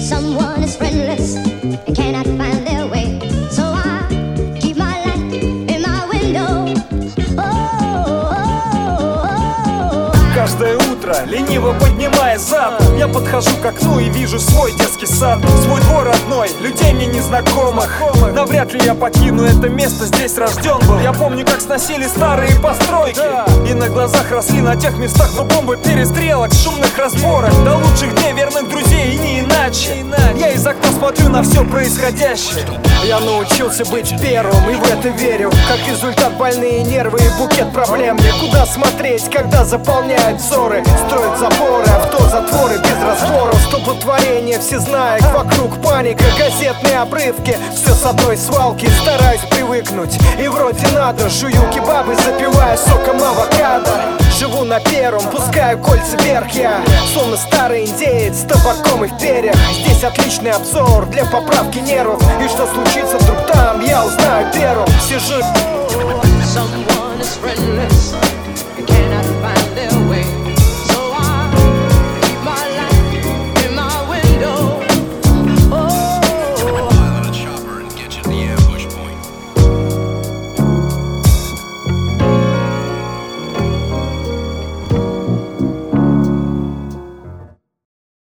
Someone is friendless and cannot find their way. So I keep my light in my window. Каждое утро, лениво поднимая зад, я подхожу к окну и вижу свой детский сад. Свой двор родной, людей мне незнакомых. Навряд ли я покину это место, здесь рожден был. Я помню, как сносили старые постройки, и на глазах росли на тех местах но бомбы перестрелок, шумных разборок. До лучших дней верных друзей и не иначе. Я из окна смотрю на все происходящее. Я научился быть первым и в это верю. Как результат больные нервы и букет проблем. Некуда смотреть, когда заполняют взоры. Строят заборы, автозатворы без разбору. Столпотворение всезнаек, вокруг паника, газетные обрывки. Все с одной свалки, стараюсь привыкнуть. И вроде надо, жую кебабы, запивая соком авокадо. Живу на первом, пускаю кольца вверх я. Словно старый индеец с табаком и в перьях. Здесь отличный обзор для поправки нервов. И что случится вдруг там, я узнаю первым. Сижу